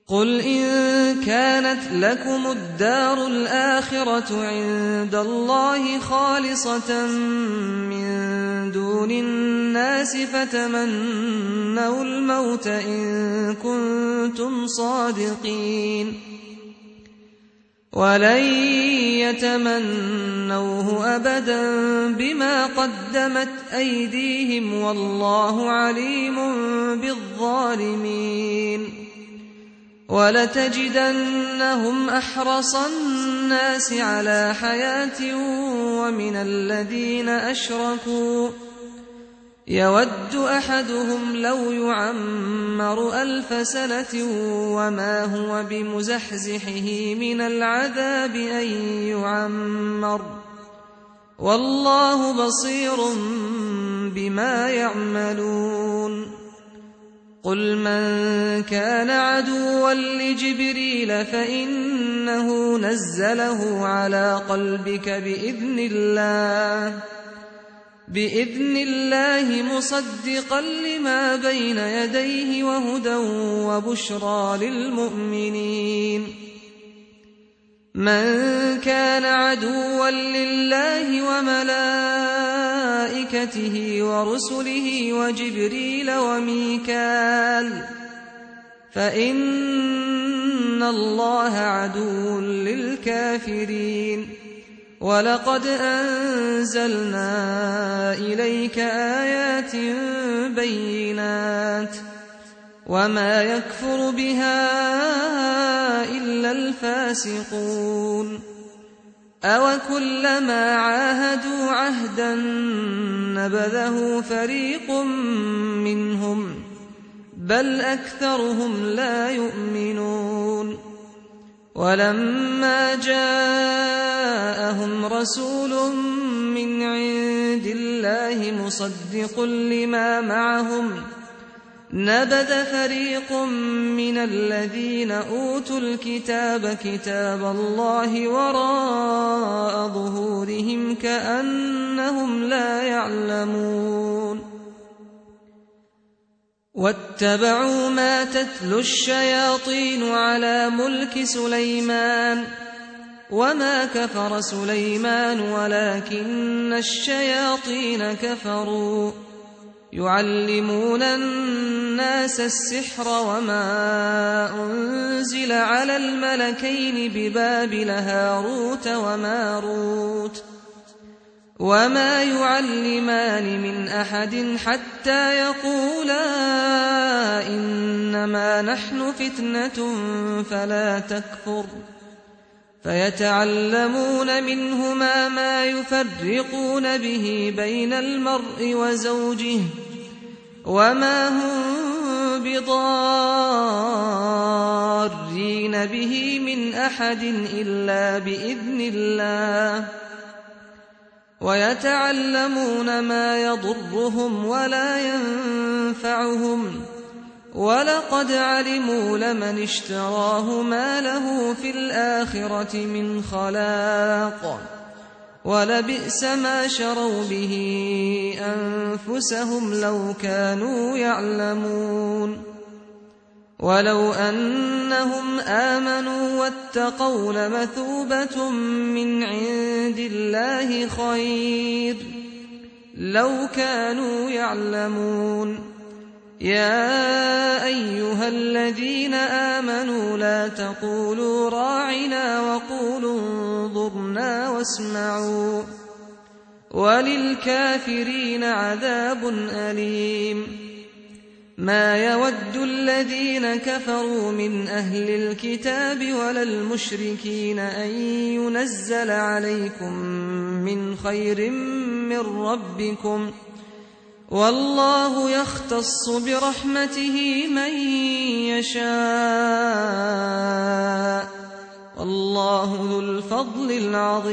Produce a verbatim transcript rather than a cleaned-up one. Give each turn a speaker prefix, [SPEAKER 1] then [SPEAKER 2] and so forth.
[SPEAKER 1] قل إن كانت لكم الدار الآخرة عند الله خالصة من دون الناس فتمنوا الموت إن كنتم صادقين ولن يتمنوه أبدا بما قدمت أيديهم والله عليم بالظالمين ولتجدنهم أحرص الناس على حياة ومن الذين أشركوا يود أحدهم لو يعمر ألف سنة وما هو بمزحزحه من العذاب أن يعمر والله بصير بما يعملون قل من كان عدوا لجبريل فإنه نزله على قلبك بإذن الله بإذن الله مصدقا لما بين يديه وهدى وبشرى للمؤمنين من كان عدوا لله وملائكته ورسله وجبريل وميكال فإن الله عدو للكافرين ولقد أنزلنا إليك آيات بينات وما يكفر بها إلا الفاسقون أوكلما عاهدوا عهدا نبذه فريق منهم بل أكثرهم لا يؤمنون ولما جاءهم رسول من عند الله مصدق لما معهم نبذ فريق من الذين أوتوا الكتاب كتاب الله وراء ظهورهم كأنهم لا يعلمون واتبعوا ما تتلو الشياطين على ملك سليمان وما كفر سليمان ولكن الشياطين كفروا يعلمون الناس السحر وما أنزل على الملكين ببابل هاروت وماروت وما يعلمان من أحد حتى يقولا إنما نحن فتنة فلا تكفر فيتعلمون منهما ما يفرقون به بين المرء وزوجه وما هم بضارين به من أحد إلا بإذن الله ويتعلمون ما يضرهم ولا ينفعهم ولقد علموا لمن اشتراه ما له في الآخرة من خلاق ولبئس ما شروا به أنفسهم لو كانوا يعلمون ولو أنهم آمنوا واتقوا لمثوبة من عند الله خير لو كانوا يعلمون يا أيها الذين آمنوا لا تقولوا راعنا وقولوا انظرنا واسمعوا وللكافرين عذاب أليم ما يود الذين كفروا من أهل الكتاب ولا المشركين أن ينزل عليكم من خير من ربكم والله يختص برحمته من يشاء والله ذو الفضل العظيم